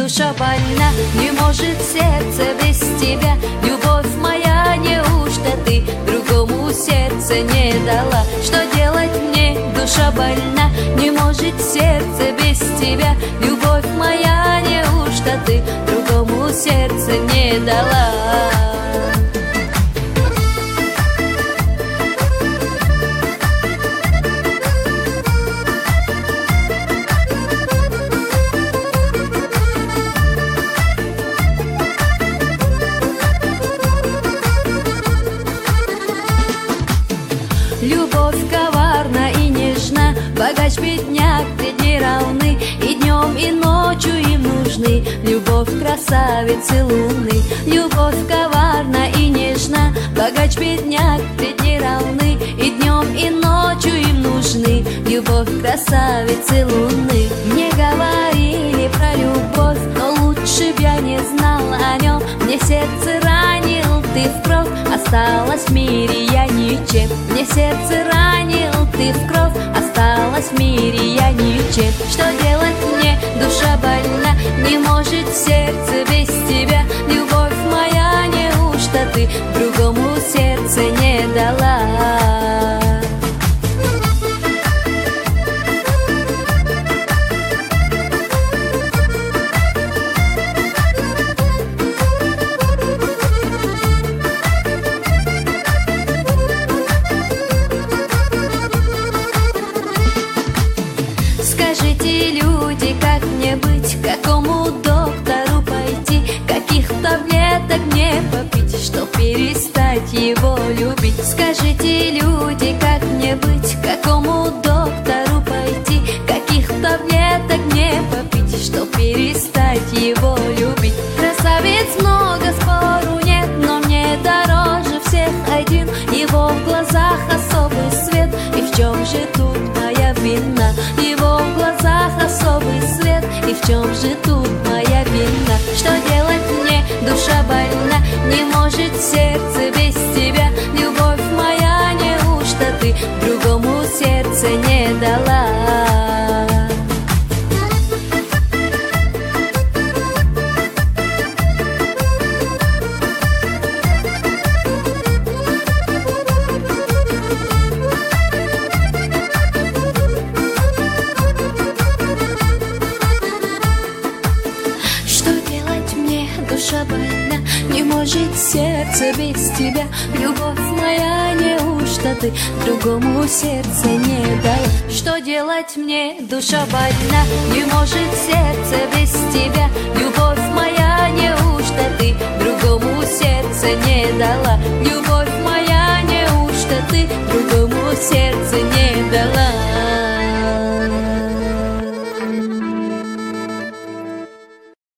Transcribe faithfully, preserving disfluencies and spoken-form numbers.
душа больна, не может сердце без тебя. Любовь моя, неужто ты другому сердце не дала? Что делать мне, душа больна, не может сердце без тебя. Любовь моя, неужто ты другому сердце не дала? Любовь коварна и нежна, богач, бедняк пред ней равны, и днем, и ночью им нужны любовь красавицы луны. Любовь коварна и нежна, богач, бедняк пред ней равны, и днем, и ночью им нужны любовь красавицы луны. Мне говорили про любовь, но лучше б я не знал о нем. Мне сердце ранил ты в кровь, осталась в мире я ничем. Мне сердце ранил ты в кровь, осталась в мире я ничем. Что делать мне, душа больна, не может сердце без тебя. Любовь моя, неужто ты другому сердце не дала? Скажите, люди, как мне быть, к какому доктору пойти, каких таблеток мне попить, чтоб перестать его любить? Скажите, люди, как мне быть, к какому доктору пойти, каких таблеток мне попить, чтоб перестать его любить? Красавиц много, спору нет, но мне дороже всех один. Его в глазах особый свет, и в чем же тут моя вина? Его в глазах особый свет, и в чем же тут моя вина? Что делать мне, душа больна, не может сердце без тебя. Любовь моя, неужто ты другому сердце не дала? Душа больна, не может сердце без тебя. Любовь моя, неужто ты другому сердце не дала? Что делать мне, душа больна, не может сердце без тебя. Любовь моя,